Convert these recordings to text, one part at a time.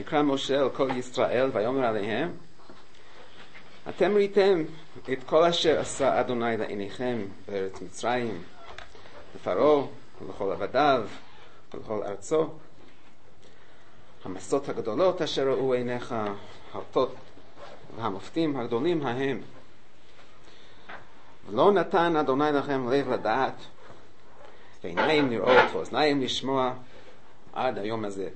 ויקרא משה אל כל ישראל ויאמר עליהם אתם ראיתם את כל אשר עשה אדוני לעיניכם בארץ מצרים לפרעה ולכל עבדיו ולכל ארצו המסות הגדולות אשר ראו עיניך האותות והמופתים הגדולים ההם ולא נתן אדוני לכם לב לדעת ועיניים לראות ואוזניים לשמוע עד היום הזה.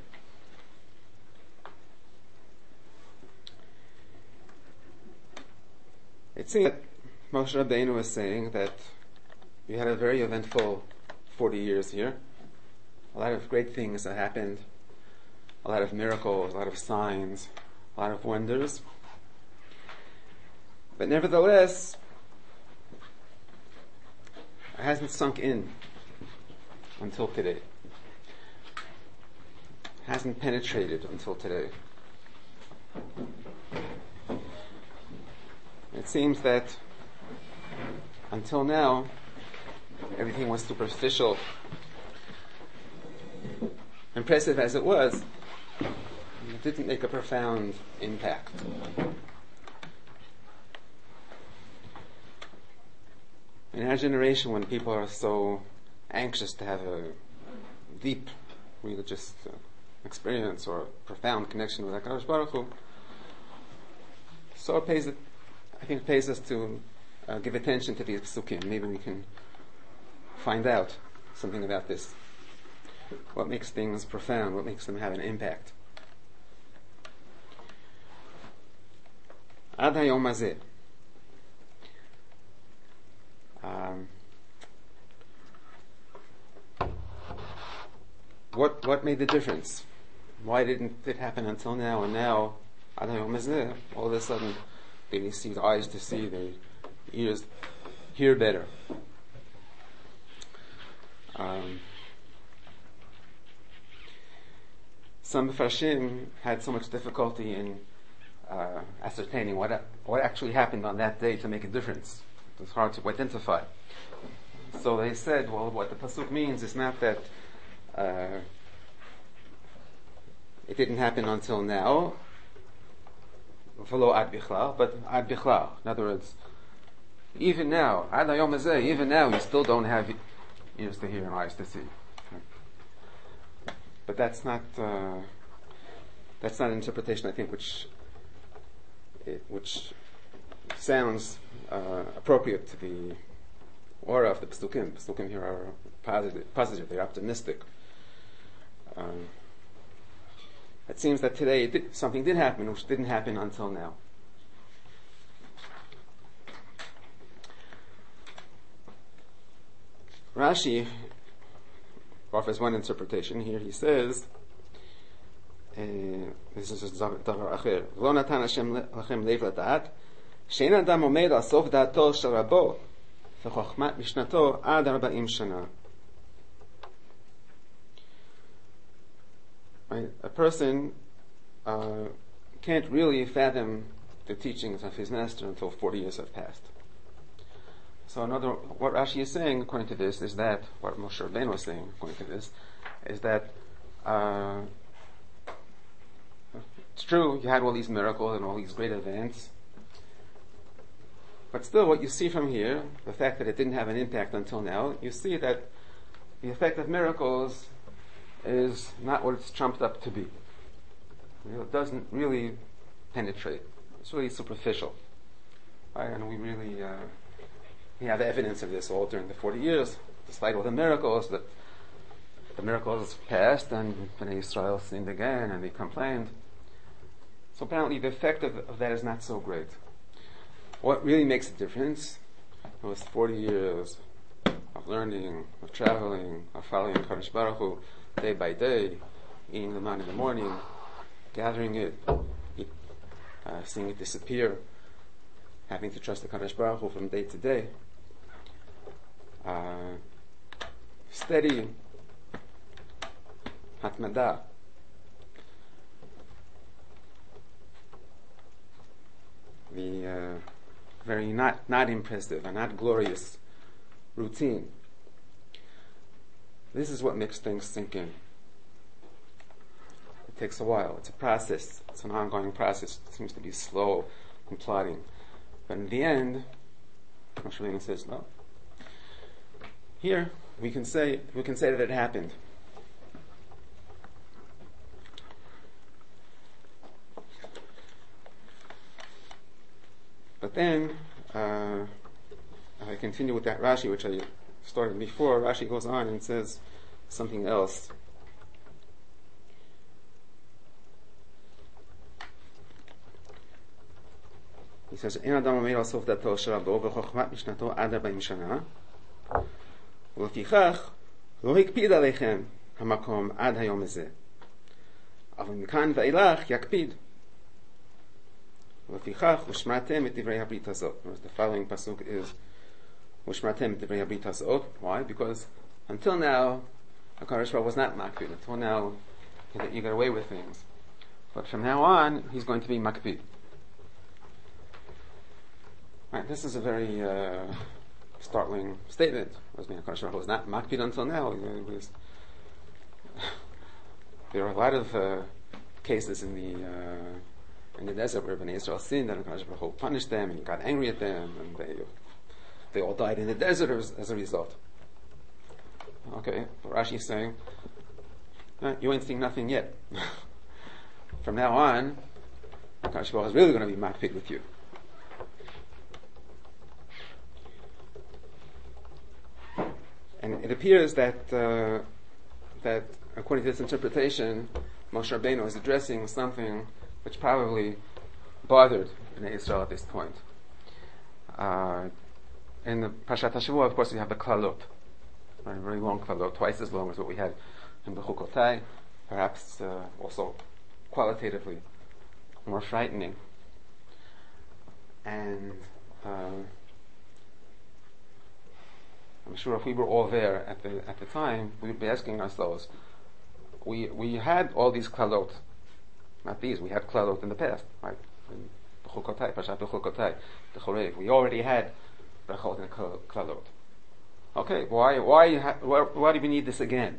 It seems that Moshe Rabbeinu was saying that we had a very eventful 40 years here. A lot of great things that happened, a lot of miracles, a lot of signs, a lot of wonders. But nevertheless, it hasn't sunk in until today. It hasn't penetrated until today. It seems that until now, everything was superficial. Impressive as it was, it didn't make a profound impact. In our generation, when people are so anxious to have a deep religious experience or a profound connection with HaKadosh Baruch Hu, so it pays us to give attention to these psukim. Maybe we can find out something about this. What makes things profound? What makes them have an impact? Ad hayom hazeh. What made the difference? Why didn't it happen until now? And now, ad hayom hazeh, all of a sudden, they see the eyes to see, their ears hear better. Some Mefarshim had so much difficulty in ascertaining what actually happened on that day to make a difference. It was hard to identify. So they said, well, what the pasuk means is not that it didn't happen until now, ad bichlal, but ad bichlal. In other words, even now, ad hayom hazeh, even now, you still don't have ears to hear and eyes to see. But that's not an interpretation, I think, which sounds appropriate to the aura of the Pesukim. Pesukim here are positive, they're optimistic. It seems that today something did happen, which didn't happen until now. Rashi offers one interpretation. Here he says, this is davar acher. Lo natan Hashem lachem lev ladat, she'en adam omed al sof da'ato shel rabo, v'chochmat mishnato ad 40 shana. A person can't really fathom the teachings of his master until 40 years have passed. So what Rashi is saying, according to this, is that, what Moshe Rabbeinu was saying, according to this, is that it's true, you had all these miracles and all these great events, but still what you see from here, the fact that it didn't have an impact until now, you see that the effect of miracles is not what it's trumped up to be. It doesn't really penetrate. It's really superficial. Right? And we really we have evidence of this all during the 40 years, despite all the miracles, that the miracles passed and Bnei Yisrael sinned again and they complained. So apparently the effect of that is not so great. What really makes a difference was 40 years of learning, of traveling, of following Kadosh Baruch Hu day by day, eating the man in the morning, gathering it, seeing it disappear, having to trust the Kadosh Baruch Hu from day to day. Steady hatmada. The very not impressive and not glorious routine. This is what makes things sink in. takes a while. It's a process. It's an ongoing process. It seems to be slow and plodding. But in the end, Moshe Rabbeinu says, no. Here, we can say that it happened. But then, I continue with that Rashi, which I started before. Rashi goes on and says something else. He says, "Ein adam omer al sof dato shel rabbo v'chokhmat mishnato ad 40 shana, ולפיכך לא הקפיד עליכם המקום עד היום הזה. אבל מכאן ואילך יקפיד. ולפיכך ושמרתם את דברי הברית הזאת." The following pasuk is ושמרתם את דברי הברית הזאת. Why? Because until now, HaKadosh Baruch Hu was not makpid. Until now, you get away with things. But from now on, he's going to be makpid. Right, this is a very startling statement. HaKadosh Baruch Hu was not makpid until now. There are a lot of cases in the desert where Bnei Israel sinned, and HaKadosh Baruch Hu punished them, and he got angry at them, and they all died in the desert as a result. Okay, Rashi is saying, you ain't seen nothing yet. From now on, HaKadosh Baruch Hu is really going to be makpid with you. And it appears that according to this interpretation, Moshe Rabbeinu is addressing something which probably bothered Bnei Israel at this point. In the Parshat HaShavua, of course, we have the Klalot, a very long Klalot, twice as long as what we had in Bechukotai, perhaps also qualitatively more frightening. And I'm sure if we were all there at the time, we would be asking ourselves, we had all these klalot, not these, we had klalot in the past, right? In Bechukotai, Parshat Bechukotai, the Chorev, we already had brachot and klalot. Okay, why do we need this again?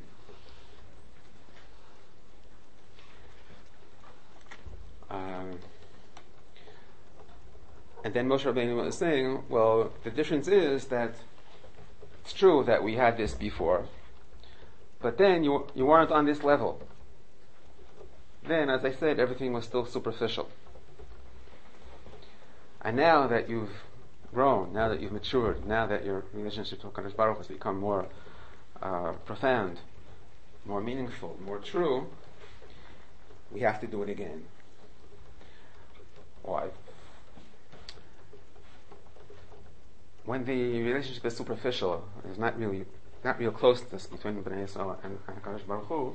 And then Moshe Rabbeinu was saying, well, the difference is that it's true that we had this before, but then you weren't on this level. Then, as I said, everything was still superficial. And now that you've grown, now that you've matured, now that your relationship to HaKadosh Baruch Hu has become more profound, more meaningful, more true, we have to do it again. Why? When the relationship is superficial, there's not real closeness between Bnei Yisrael and HaKadosh Baruch Hu,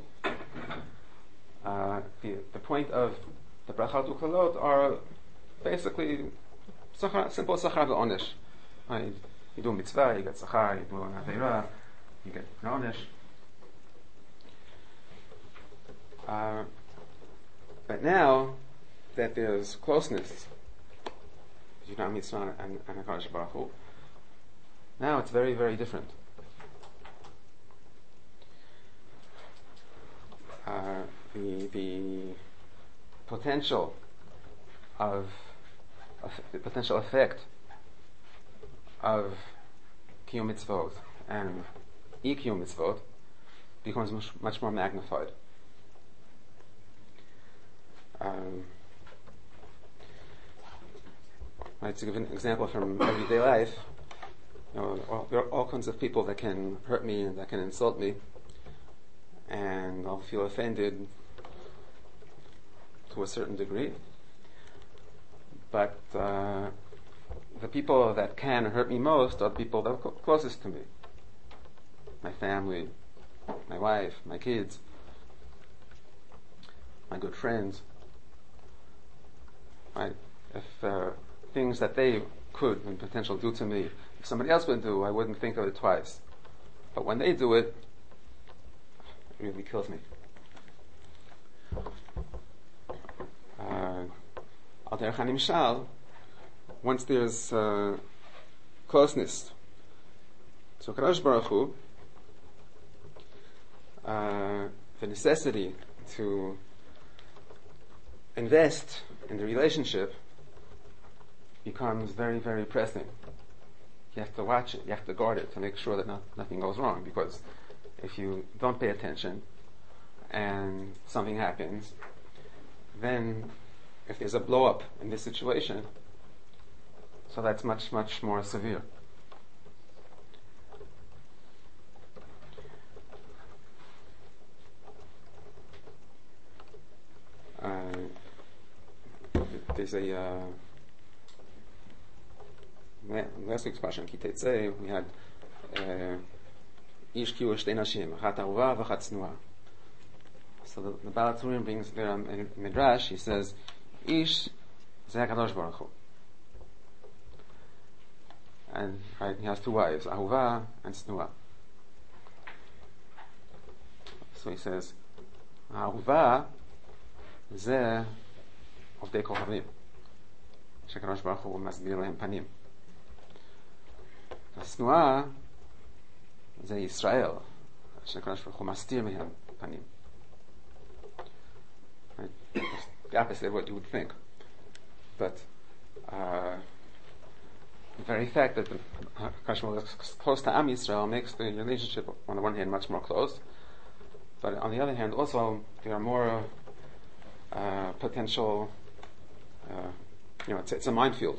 the point of the brachot u'klalot are basically simple sachar v'onesh. You do a mitzvah, you get sachar, you do an aveira, you get an onesh. But now that there's closeness between mitzvah and HaKadosh Baruch Hu, now it's very, very different. The potential the potential effect of kiyum mitzvot and ikiyum mitzvot becomes much more magnified. Right, to give an example from everyday life, there are all kinds of people that can hurt me and that can insult me, and I'll feel offended to a certain degree. But the people that can hurt me most are the people that are closest to me. My family, my wife, my kids, my good friends. Right? If things that they could and potential do to me, if somebody else would do, I wouldn't think of it twice. But when they do it, it really kills me. Al derech hanimshal, once there's closeness to HaKadosh Baruch Hu, the necessity to invest in the relationship becomes very, very pressing. You have to watch it, you have to guard it to make sure that nothing goes wrong, because if you don't pay attention and something happens, then if there's a blow up in this situation, so that's much, much more severe. There's a last week's Parsha Kitetze, we had Ish Kiu Shtei Nashim, Achat Ahuva v'Achat Tznuah. So the Baal HaTurim brings there in Midrash, he says, Ish Zeh HaKadosh Baruch Hu. And right, he has two wives, Ahuva and Tznuah. So he says, Ahuva Zeh Ovdei Kohavim. שהקדוש ברוך הוא מסביר להם פנים. השנואה זה ישראל, שהקדוש ברוך הוא מסתיר מהם פנים. The opposite of what you would think. But the very fact that the Kadosh Baruch Hu is close to Am Yisrael makes the relationship, on the one hand, much more close. But on the other hand, also, there are more potential it's a minefield.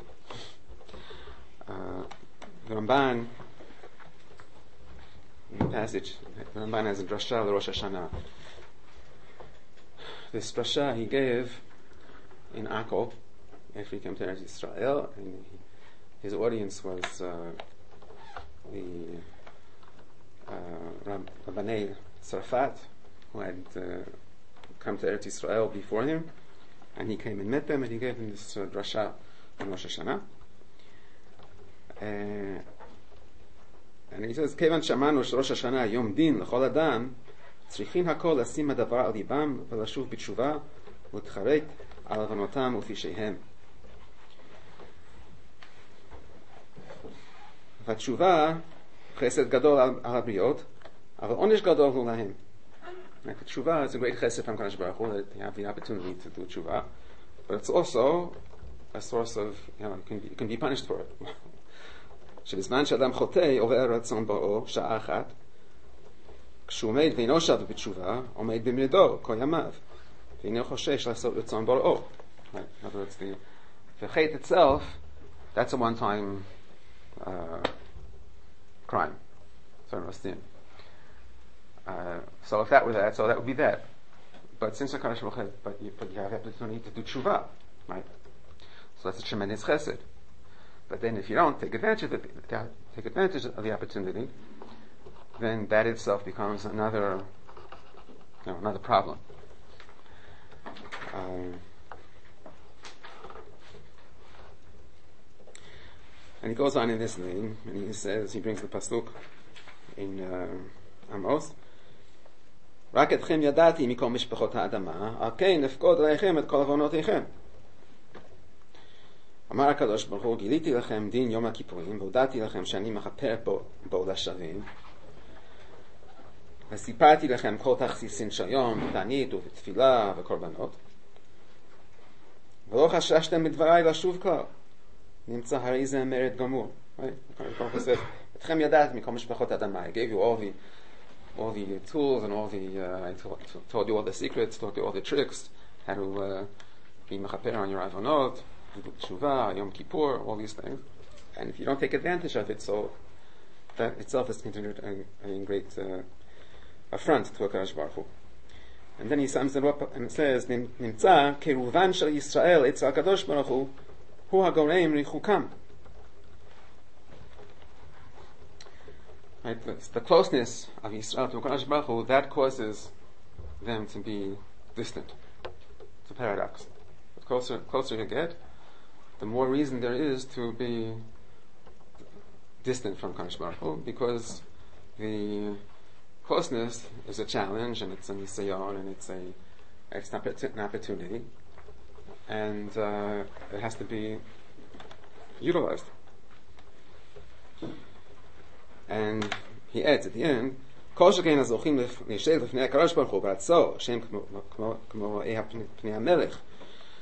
The Ramban, in the passage, the Ramban has a drasha, the Rosh Hashanah. This drasha he gave in Akko, after he came to Eretz Yisrael, and his audience was the Rabbanei Tzarfat, who had come to Eretz Yisrael before him. And he came and met them, and he gave them this drasha on Rosh Hashanah. And he says, "Kevan shamanu Rosh Hashanah Yom Din l'chol adam, tzrichin hakol lasim hadavar al libam v'lashuv b'tshuva u'tcharet al avanotam u'fishehem." V'tshuva chesed gadol al habriot, aval onish gadol hu lahem. Like tshuva is a great chesed from Kadosh Baruch Hu, that you have the opportunity to do tshuva, but it's also a source of, you can be punished for it. שבזמן שאדם חוטא עובר רצון בראו שעה אחת, כשהוא עומד ואינו שב בתשובה, עומד במרדו כל ימיו, ואינו חושש לעשות רצון בראו. In other words, the chait itself, that's a one-time crime. Sorry, sin. So if that were that, so that would be that. But since the Kadosh Baruch Hu, but you have the opportunity to do tshuva, right? So that's a tremendous chesed. But then if you don't take advantage of the opportunity, then that itself becomes another problem. And he goes on in this name, and he says, he brings the pasuk in Amos, רק אתכם ידעתי מכל משפחות האדמה, על כן אפקוד עליכם את כל עוונותיכם. אמר הקדוש ברוך הוא, גיליתי לכם דין יום הכיפורים, והודעתי לכם שאני מכפר בו לשבים, וסיפרתי לכם כל תכסיסין של יום, בתענית ובתפילה וקורבנות, ולא חששתם מדבריי לשוב כלל. נמצא הרי זה מרד גמור. אתכם ידעתי מכל משפחות האדמה. I gave you all the tools and all the I told you all the secrets, told you all the tricks, how to be mechaper on your avonot, tshuva, Yom Kippur, all these things. And if you don't take advantage of it, so that itself is considered a great affront to HaKadosh Baruch Hu. And then he sums it up and says, נמצא כרובן של ישראל אצל הקדוש ברוך הוא, הוא הגורם ריחוקם. Right, the closeness of Yisrael to HaKadosh Baruch Hu, that causes them to be distant. It's a paradox. The closer you get, the more reason there is to be distant from HaKadosh Baruch Hu, because the closeness is a challenge, and it's a nisayon, and it's an opportunity, and it has to be utilized. And he adds at the end, כל שכן הזוכים להישאר לפני הקדוש ברוך הוא ברצו, שהם כמו רואי פני המלך,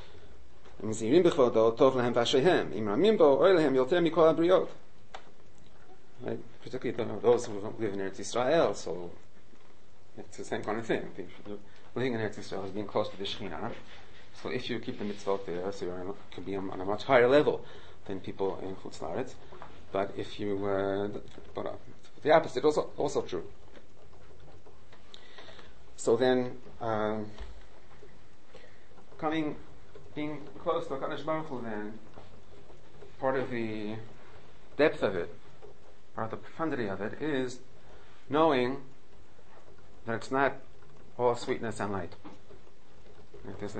מזהירים בכבודו, טוב להם ואשריהם. אם רמים בו, אוי להם יותר מכל הבריות. Right? Particularly those who live in Eretz Israel, so it's the same kind of thing. Living in Eretz Israel is being close to the Shekhinah. So if you keep the mitzvot there, so you can be on a much higher level than people in Chutz La'aretz. But if you, the opposite is also true. So then, being close to HaKadosh Baruch Hu, then part of the depth of it, part of the profundity of it, is knowing that it's not all sweetness and light. There's a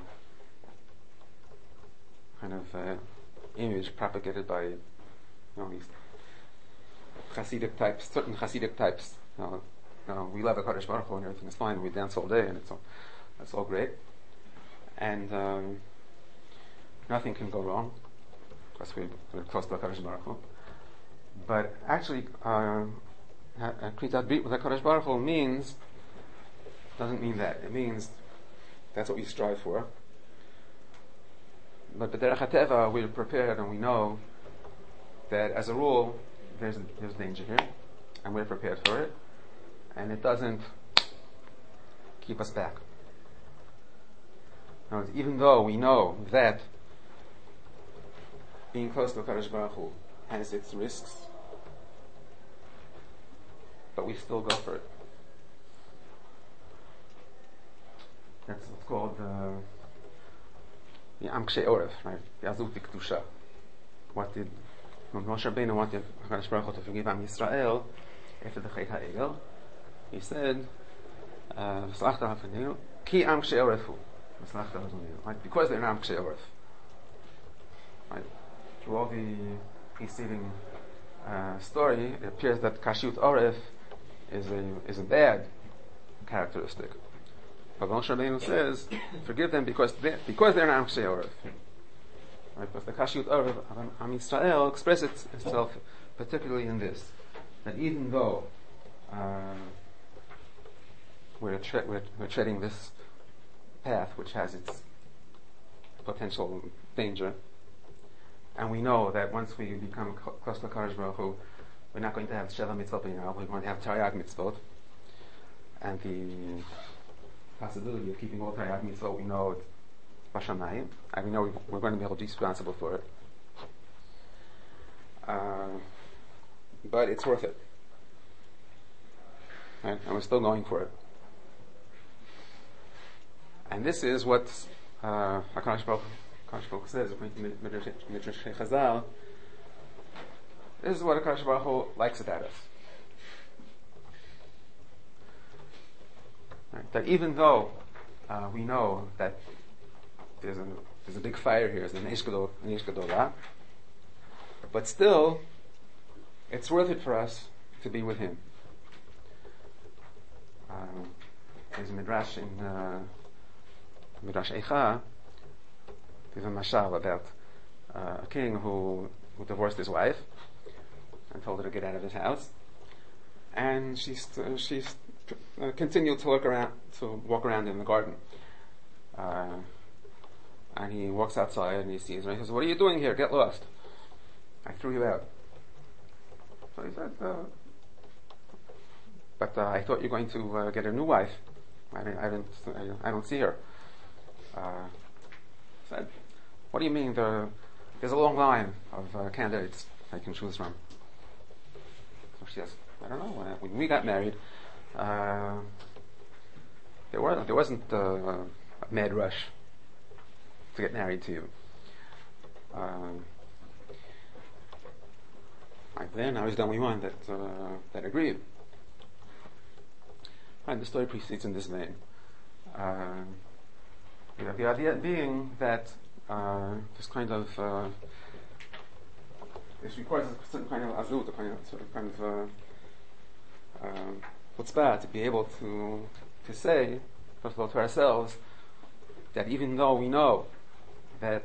kind of image propagated by these Hasidic types, certain Hasidic types. We love HaKadosh Baruch Hu and everything is fine. We dance all day and that's all great. And nothing can go wrong because we're close to HaKadosh Baruch Hu. But actually, Kritat Brit with HaKadosh Baruch Hu doesn't mean that. It means that's what we strive for. But B'derech HaTeva, we're prepared and we know that as a rule, there's danger here, and we're prepared for it, and it doesn't keep us back. Now, even though we know that being close to HaKadosh Baruch Hu has its risks, but we still go for it. That's what's called the Am Kshei Oref, right? The Azut V'Kedusha. What did Moshe Rabbeinu wanted HaKadosh Baruch Hu to forgive Am Yisrael after the Chet HaEgel? He said, "V'slachta ha'fanenu ki Am Kshei Oref hu." Right? Because they're Am Kshei Oref. Right? Through all the preceding story, it appears that Kashut Oref is a bad characteristic. But Moshe Rabbeinu says, forgive them because they're Am Kshei Oref. Right? Because the Kashut Oref of Am Yisrael expresses itself particularly in this, that even though we're treading this path which has its potential danger, and we know that once we become close to HaKadosh Baruch Hu, we're not going to have Sheva Mitzvot anymore, we're going to have Taryag Mitzvot, and the possibility of keeping all Taryag Mitzvot, we know it's Bashamayim, and we know we're going to be able to be responsible for it. But it's worth it. Right? And we're still going for it. And this is what HaKadosh Baruch Hu says, according to Midrash Chazal. This is what HaKadosh Baruch Hu likes about us. Right? That even though we know that there's a big fire here, there's an Eish Gedolah, but still, it's worth it for us to be with Him. There's a midrash in Midrash Eicha. There's a mashal about a king who divorced his wife and told her to get out of his house, and she's continued to walk around in the garden. And he walks outside and he sees her. And he says, "What are you doing here? Get lost! I threw you out." So he said, "But I thought you were going to get a new wife. I don't see her." Said, "What do you mean? There's a long line of candidates I can choose from." So she says, "I don't know. When we got married, there wasn't a mad rush to get married to you. Then I was the only one that agreed." And the story proceeds in this vein. The idea being that this kind of this requires a certain kind of azut, a kind of chutzpah to be able to say, first of all, to ourselves, that even though we know that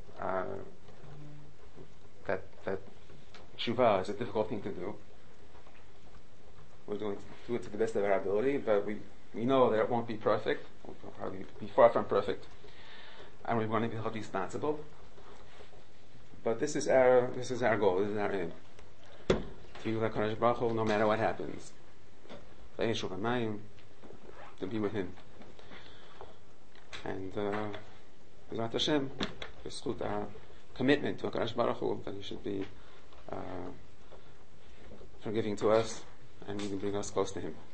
tshuva is a difficult thing to do, we're going to do it to the best of our ability, but we know that it won't be perfect. We'll probably be far from perfect. and we want to be held responsible. But this is our goal. This is our aim. To be with HaKadosh Baruch Hu no matter what happens. To be with Him. And B'ezrat Hashem, b'zchut our commitment to HaKadosh Baruch Hu, that He should be forgiving to us and He can bring us close to Him.